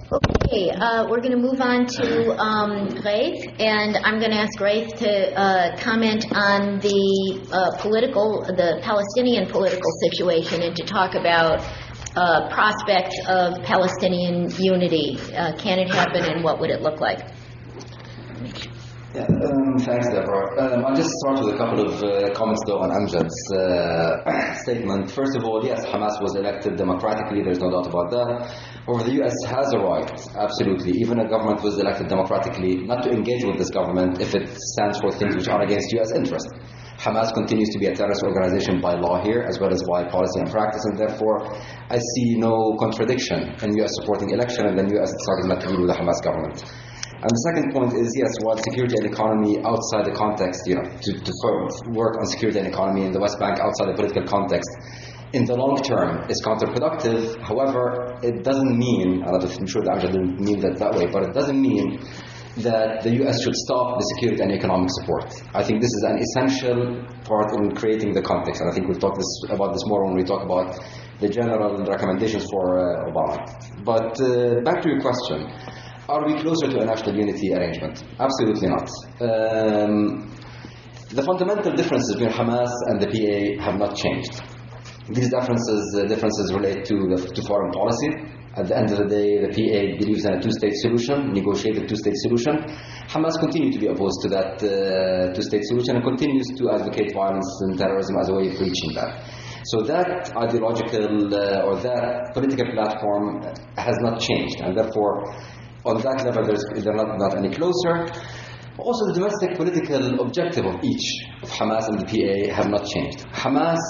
Okay, we're going to move on to Raif, and I'm going to ask Raif to comment on the Palestinian political situation and to talk about prospects of Palestinian unity. Can it happen, and what would it look like? Yeah, thanks, Deborah. I'll just start with a couple of comments, though, on Amjad's statement. First of all, yes, Hamas was elected democratically. There's no doubt about that. However, the U.S. has a right, absolutely, even a government was elected democratically, not to engage with this government if it stands for things which are against U.S. interest. Hamas continues to be a terrorist organization by law here, as well as by policy and practice, and therefore I see no contradiction in U.S. supporting election and then U.S. deciding not to deal with the Hamas government. And the second point is, yes, while security and economy outside the context, to work on security and economy in the West Bank outside the political context, in the long term is counterproductive. However, it doesn't mean, and I'm sure that Amjad didn't mean that way, but it doesn't mean that the U.S. should stop the security and economic support. I think this is an essential part in creating the context, and I think we'll talk about this more when we talk about the general recommendations for Obama. But back to your question. Are we closer to a national unity arrangement? Absolutely not. The fundamental differences between Hamas and the PA have not changed. These differences relate to foreign policy. At the end of the day, the PA believes in a two-state solution, negotiated two-state solution. Hamas continues to be opposed to that two-state solution and continues to advocate violence and terrorism as a way of reaching that. So that ideological or that political platform has not changed, and therefore on that level, they're not any closer. Also, the domestic political objective of each, of Hamas and the PA, have not changed. Hamas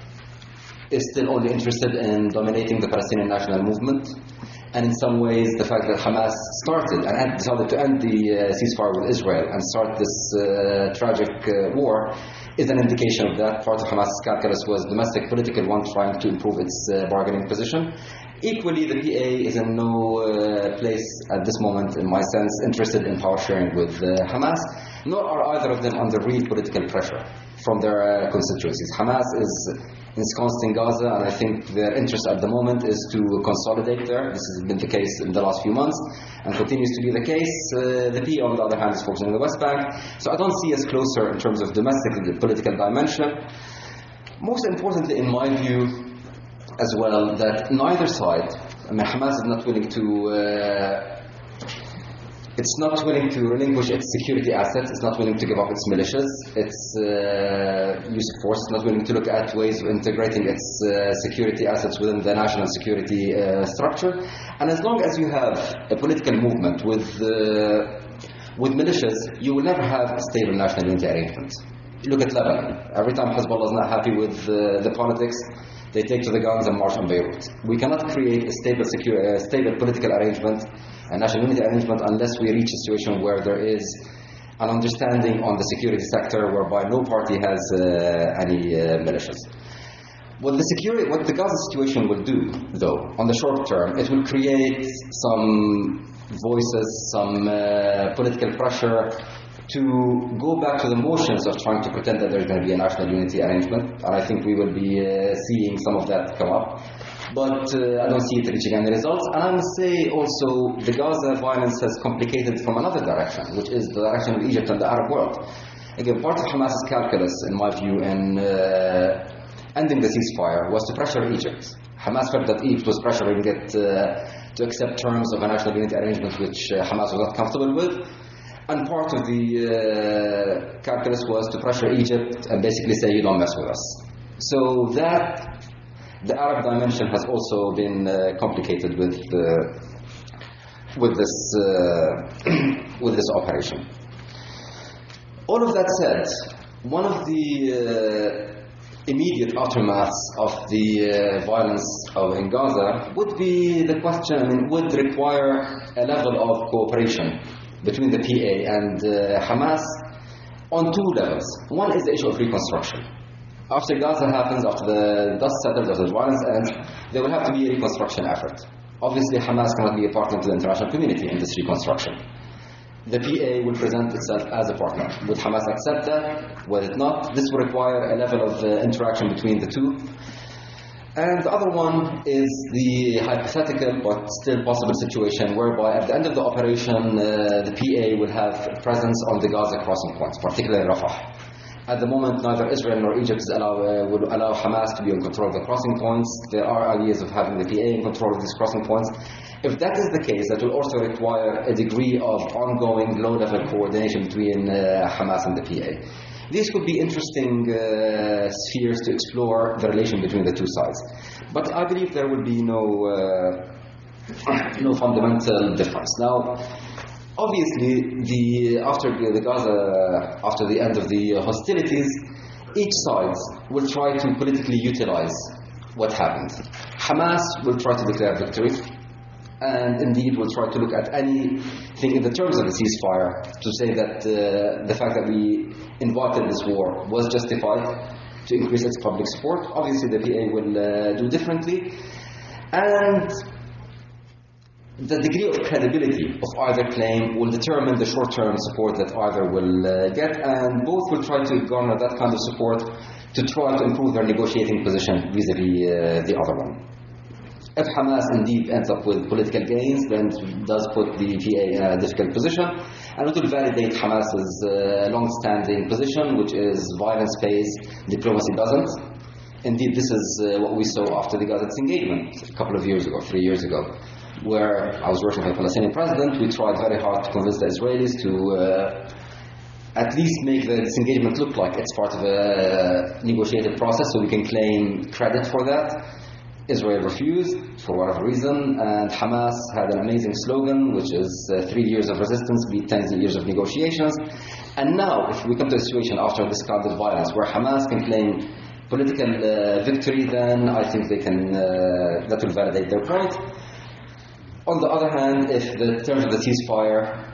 is still only interested in dominating the Palestinian national movement, and in some ways, the fact that Hamas started and decided to end the ceasefire with Israel and start this tragic war is an indication of that. Part of Hamas's calculus was domestic political one, trying to improve its bargaining position. Equally, the PA is in no place at this moment, in my sense, interested in power sharing with Hamas, nor are either of them under real political pressure from their constituencies. Hamas is ensconced in Gaza, and I think their interest at the moment is to consolidate there. This has been the case in the last few months and continues to be the case. The PA, on the other hand, is focusing on the West Bank. So I don't see us closer in terms of domestic political dimension. Most importantly, in my view, as well, that neither side, Hamas is not willing to it's not willing to relinquish its security assets, it's not willing to give up its militias, its use of force, it's not willing to look at ways of integrating its security assets within the national security structure. And as long as you have a political movement with militias, you will never have a stable national unity arrangement. Look at Lebanon. Every time Hezbollah is not happy with the politics, they take to the guns and march on Beirut. We cannot create a stable political arrangement, a national unity arrangement, unless we reach a situation where there is an understanding on the security sector whereby no party has any militias. What the Gaza situation will do, though, on the short term, it will create some voices, some political pressure to go back to the motions of trying to pretend that there's going to be a national unity arrangement, and I think we will be seeing some of that come up. But I don't see it reaching any results. And I must say also, the Gaza violence has complicated from another direction, which is the direction of Egypt and the Arab world. Again, part of Hamas's calculus, in my view, in ending the ceasefire was to pressure Egypt. Hamas felt that Egypt was pressuring it to accept terms of a national unity arrangement which Hamas was not comfortable with. And part of the calculus was to pressure Egypt and basically say, you don't mess with us. So that, the Arab dimension has also been complicated with this operation. All of that said, one of the immediate aftermaths of the violence in Gaza would be the question, would require a level of cooperation between the PA and Hamas on two levels. One is the issue of reconstruction. After Gaza happens, after the dust settles, after the violence ends, there will have to be a reconstruction effort. Obviously, Hamas cannot be a partner to the international community in this reconstruction. The PA will present itself as a partner. Would Hamas accept that? Will it not? This will require a level of interaction between the two. And the other one is the hypothetical but still possible situation whereby at the end of the operation, the PA will have presence on the Gaza crossing points, particularly Rafah. At the moment, neither Israel nor Egypt will allow Hamas to be in control of the crossing points. There are ideas of having the PA in control of these crossing points. If that is the case, that will also require a degree of ongoing low-level coordination between Hamas and the PA. These could be interesting spheres to explore the relation between the two sides. But I believe there will be no fundamental difference. Now, obviously, after the end of the hostilities, each side will try to politically utilize what happened. Hamas will try to declare victory, and indeed will try to look at anything in the terms of the ceasefire to say that the fact that we invited this war was justified to increase its public support. Obviously, the PA will do differently, and the degree of credibility of either claim will determine the short-term support that either will get, and both will try to garner that kind of support to try to improve their negotiating position vis-a-vis the other one. If Hamas indeed ends up with political gains, then it does put the PA in a difficult position, and it will validate Hamas's long-standing position, which is violence pays, diplomacy doesn't. Indeed, this is what we saw after the Gaza disengagement a couple of years ago, 3 years ago, where I was working with the Palestinian president. We tried very hard to convince the Israelis to at least make the disengagement look like it's part of a negotiated process so we can claim credit for that. Israel refused for whatever reason, and Hamas had an amazing slogan, which is 3 years of resistance beat 10 years of negotiations. And now, if we come to a situation after this kind of violence where Hamas can claim political victory, then I think they can that will validate their point. On the other hand, if the terms of the ceasefire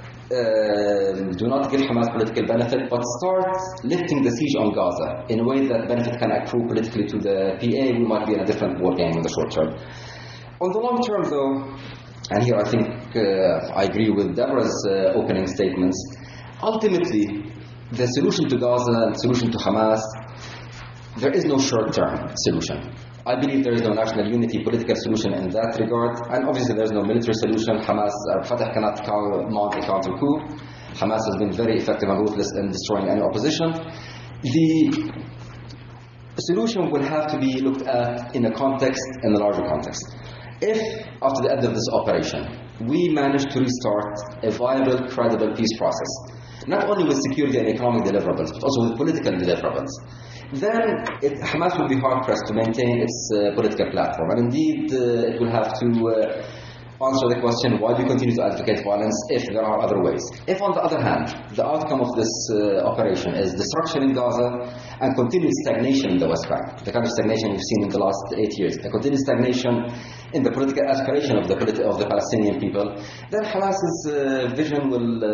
do not give Hamas political benefit, but start lifting the siege on Gaza in a way that benefit can accrue politically to the PA, we might be in a different war game in the short term. On the long term, though, and here I think I agree with Deborah's opening statements, ultimately, the solution to Gaza and solution to Hamas, there is no short-term solution. I believe there is no national unity political solution in that regard, and obviously there is no military solution. Hamas or Fatah cannot mount a counter coup. Hamas has been very effective and ruthless in destroying any opposition. The solution will have to be looked at in a larger context. If, after the end of this operation, we manage to restart a viable, credible peace process, not only with security and economic deliverables, but also with political deliverables, then Hamas will be hard-pressed to maintain its political platform. And indeed, it will have to answer the question, why do you continue to advocate violence if there are other ways? If, on the other hand, the outcome of this operation is destruction in Gaza and continued stagnation in the West Bank, the kind of stagnation we've seen in the last 8 years, a continued stagnation in the political aspiration of the Palestinian people, then Hamas's vision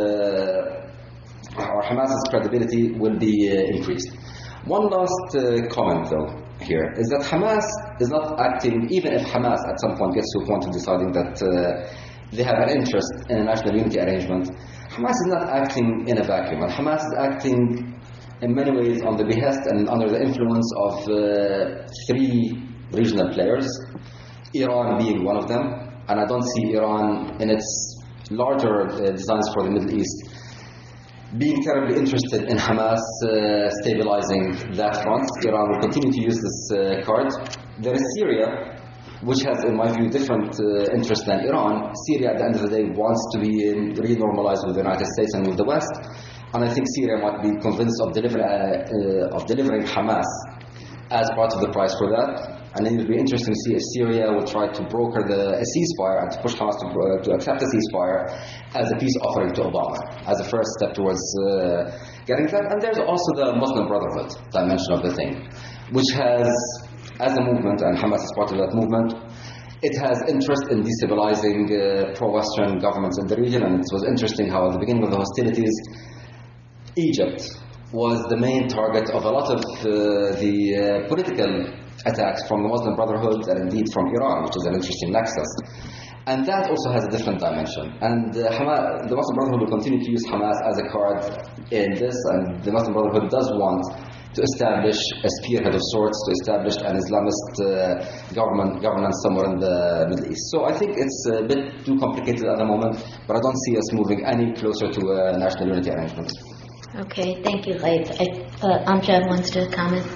or Hamas's credibility will be increased. One last comment, though, here, is that Hamas is not acting, even if Hamas at some point gets to a point of deciding that they have an interest in a national unity arrangement, Hamas is not acting in a vacuum. And Hamas is acting in many ways on the behest and under the influence of 3 regional players, Iran being one of them. And I don't see Iran in its larger designs for the Middle East being terribly interested in Hamas stabilizing that front. Iran will continue to use this card. There is Syria, which has, in my view, different interest than Iran. Syria, at the end of the day, wants to be re-normalized with the United States and with the West. And I think Syria might be convinced of delivering Hamas as part of the price for that. And it will be interesting to see if Syria will try to broker a ceasefire and to push Hamas to accept a ceasefire as a peace offering to Obama, as a first step towards getting that. And there's also the Muslim Brotherhood dimension of the thing, which has, as a movement, and Hamas is part of that movement, it has interest in destabilizing pro-Western governments in the region. And it was interesting how at the beginning of the hostilities, Egypt was the main target of a lot of the political attacks from the Muslim Brotherhood and indeed from Iran, which is an interesting nexus. And that also has a different dimension. And the Muslim Brotherhood will continue to use Hamas as a card in this, and the Muslim Brotherhood does want to establish a spearhead of sorts, to establish an Islamist governance somewhere in the Middle East. So I think it's a bit too complicated at the moment, but I don't see us moving any closer to a national unity arrangement. Okay, thank you, Ghaith. Amjad wants to comment.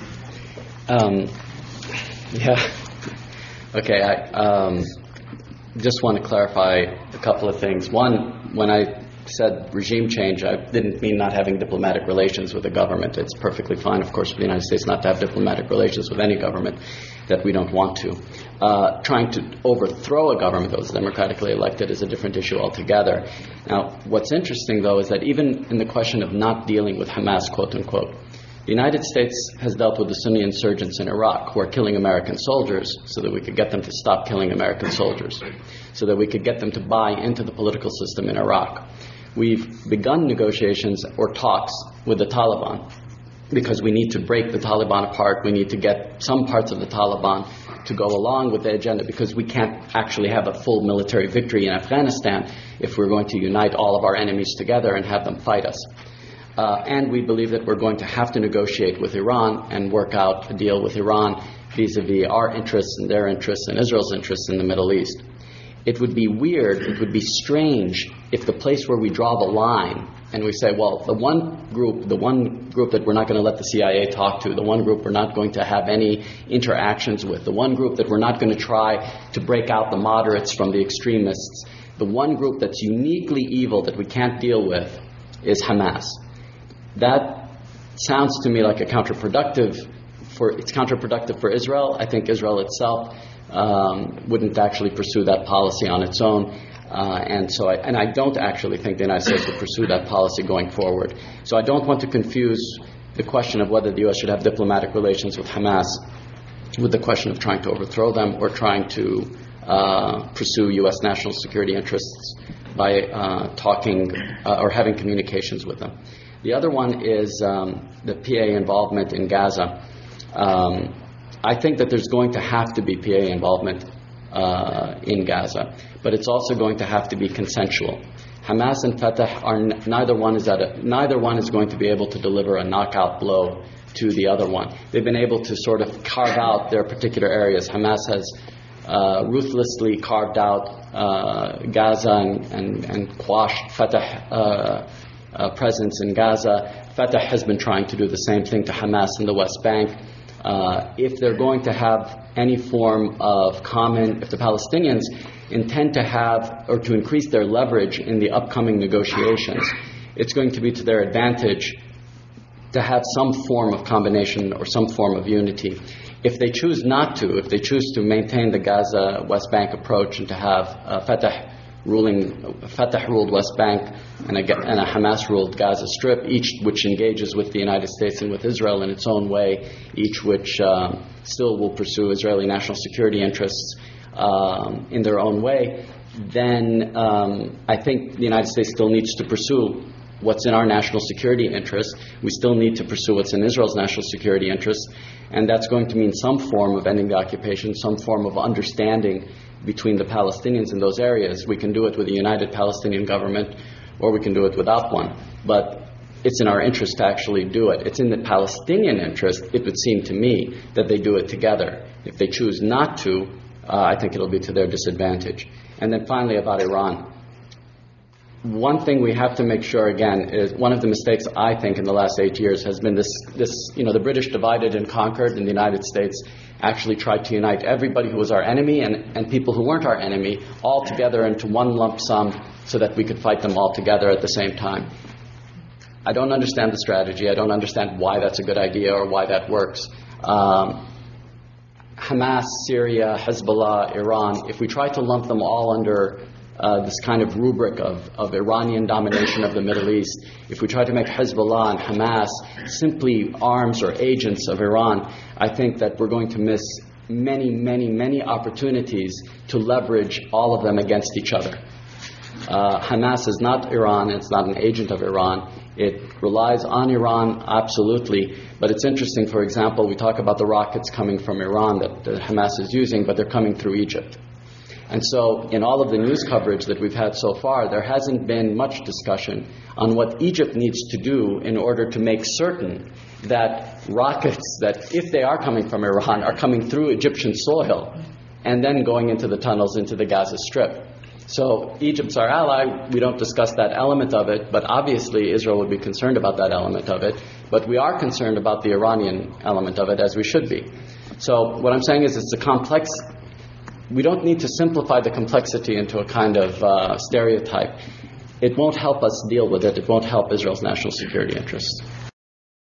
Yeah. Okay, I just want to clarify a couple of things. One, when I said regime change, I didn't mean not having diplomatic relations with the government. It's perfectly fine, of course, for the United States not to have diplomatic relations with any government that we don't want to. Trying to overthrow a government that was democratically elected is a different issue altogether. Now, what's interesting, though, is that even in the question of not dealing with Hamas, quote unquote, the United States has dealt with the Sunni insurgents in Iraq who are killing American soldiers so that we could get them to stop killing American soldiers, so that we could get them to buy into the political system in Iraq. We've begun negotiations or talks with the Taliban because we need to break the Taliban apart. We need to get some parts of the Taliban to go along with the agenda, because we can't actually have a full military victory in Afghanistan if we're going to unite all of our enemies together and have them fight us. And we believe that we're going to have to negotiate with Iran and work out a deal with Iran vis-a-vis our interests and their interests and Israel's interests in the Middle East. It would be weird, it would be strange if the place where we draw the line and we say, well, the one group that we're not going to let the CIA talk to, the one group we're not going to have any interactions with, the one group that we're not going to try to break out the moderates from the extremists, the one group that's uniquely evil that we can't deal with is Hamas. That sounds to me like it's counterproductive for Israel. I think Israel itself wouldn't actually pursue that policy on its own. And I don't actually think the United States would pursue that policy going forward. So I don't want to confuse the question of whether the U.S. should have diplomatic relations with Hamas with the question of trying to overthrow them or trying to pursue U.S. national security interests by talking or having communications with them. The other one is the PA involvement in Gaza. I think that there's going to have to be PA involvement in Gaza, but it's also going to have to be consensual. Hamas and Fatah are neither one is going to be able to deliver a knockout blow to the other one. They've been able to sort of carve out their particular areas. Hamas has ruthlessly carved out Gaza and quashed Fatah presence in Gaza. Fatah has been trying to do the same thing to Hamas in the West Bank. If they're going to have any form of common, if the Palestinians intend to have or to increase their leverage in the upcoming negotiations, it's going to be to their advantage to have some form of combination or some form of unity. If they choose not to, if they choose to maintain the Gaza West Bank approach and to have Fatah-ruled West Bank and a Hamas-ruled Gaza Strip, each which engages with the United States and with Israel in its own way, each which still will pursue Israeli national security interests in their own way, then I think the United States still needs to pursue what's in our national security interests. We still need to pursue what's in Israel's national security interests, and that's going to mean some form of ending the occupation, some form of understanding between the Palestinians in those areas. We can do it with a united Palestinian government, or we can do it without one. But it's in our interest to actually do it. It's in the Palestinian interest, it would seem to me, that they do it together. If they choose not to, I think it'll be to their disadvantage. And then finally about Iran. One thing we have to make sure, again, is one of the mistakes I think in the last 8 years has been this, the British divided and conquered, and the United States actually tried to unite everybody who was our enemy and people who weren't our enemy all together into one lump sum so that we could fight them all together at the same time. I don't understand the strategy. I don't understand why that's a good idea or why that works. Hamas, Syria, Hezbollah, Iran, if we try to lump them all under this kind of rubric of Iranian domination of the Middle East, if we try to make Hezbollah and Hamas simply arms or agents of Iran, I think that we're going to miss many, many, many opportunities to leverage all of them against each other. Hamas is not Iran, it's not an agent of Iran. It relies on Iran, absolutely. But it's interesting, for example, we talk about the rockets coming from Iran that Hamas is using, but they're coming through Egypt. And so in all of the news coverage that we've had so far, there hasn't been much discussion on what Egypt needs to do in order to make certain that rockets, that if they are coming from Iran, are coming through Egyptian soil and then going into the tunnels into the Gaza Strip. So Egypt's our ally. We don't discuss that element of it, but obviously Israel would be concerned about that element of it. But we are concerned about the Iranian element of it, as we should be. So what I'm saying is it's a complex. We don't need to simplify the complexity into a kind of stereotype. It won't help us deal with it. It won't help Israel's national security interests.